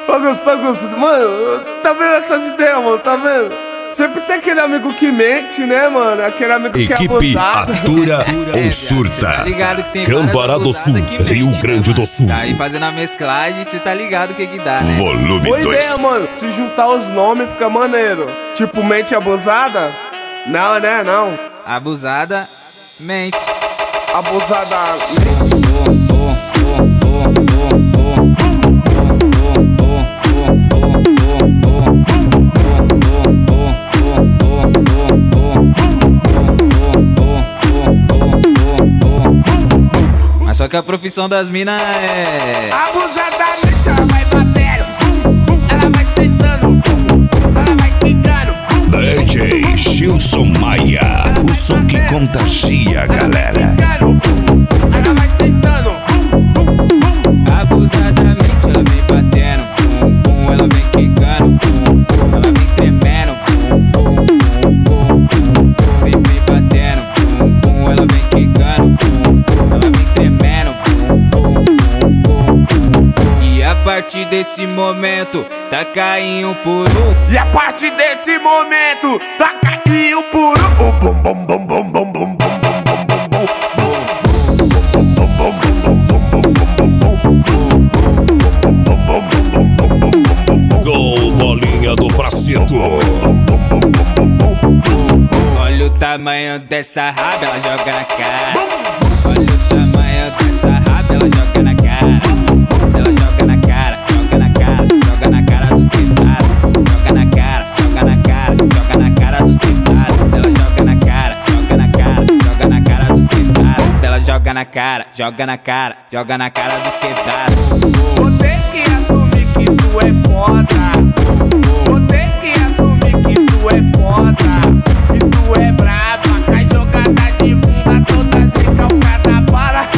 Ô, Gustavo, mano, tá vendo essas ideias, mano? Tá vendo? Sempre tem aquele amigo que mente, né, mano? Aquele amigo que é Equipe abusado. Atura ou Surta. Tá ligado que tem Cambará do Sul, Rio Grande do Sul. Tá aí fazendo a mesclagem, cê tá ligado o que que dá, né? Volume Boa 2. ideia, mano. Se juntar os nomes fica maneiro. Tipo, mente abusada? Não, né? Não. Abusada, mente. Abusada. Mas só que a profissão das minas é... Abusadamente ela vai batendo, ela vai sentando, ela vai quicando. DJ Gilson Maia, o som que contagia a galera. Ela vai sentando. Abusadamente ela vem batendo, pum, pum, ela vem quicando, pum, pum, ela vem tremendo, pum, pum, pum, pum, pum, pum, vem batendo, pum, pum, ela vem quicando, pum, pum, ela vem tremendo, pum, pum, pum, pum, pum, pum. E a partir desse momento, tá caindo por um. E a partir desse momento, tá caindo por um. Bum, bum, bum, bum, bum, bum, bum, Gol, bolinha do Fraceto. Olha o tamanho dessa raba, ela joga na cara. Olha o tamanho dessa raba, ela joga na cara. Ela joga na cara, joga na cara, joga na cara dos quebrados. Joga na cara, joga na cara, joga na cara dos quebrados. Ela joga na cara, joga na cara, joga na cara dos quebrados. Ela joga na cara, joga na cara, joga na cara dos quebrados. Vou ter que assumir que tu é foda. Vou ter que assumir que tu é foda. Que tu é braba, cai jogada de bunda toda recalcada para.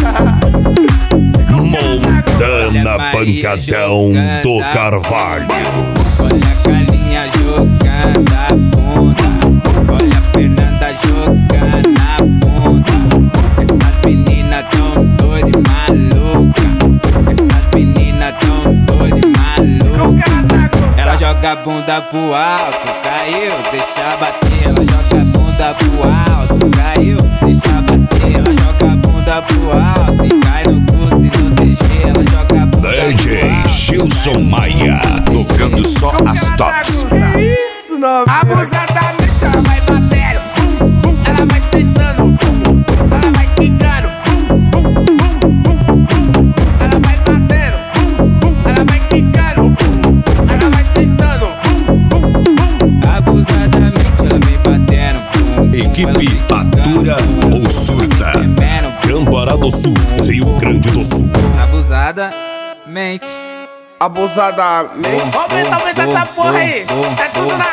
Montana Pancadão do Carvalho. Olha a Carlinha jogando a bunda. Olha a Fernanda jogando a bunda. Essas meninas tão doidas e malucas. Essas meninas tão doidas e malucas. Ela joga a bunda pro alto, caiu, deixa bater. Ela joga a bunda pro alto, caiu, deixa bater. Ela joga a bunda pro alto e cai no custo e no DG. Ela joga a bunda DJ pro alto, Gilson Maia, tocando só as tops. Isso, não. Abusadamente ela vai batendo, ela vai sentando, ela vai quicando, ela vai batendo, ela vai quicando, ela vai sentando. abusadamente ela vem batendo. Equipe Atura ou Surta. Cambará do Sul, Rio Grande do Sul. Abusada, mente. Abusadamente. Aumenta essa porra aí. É tudo na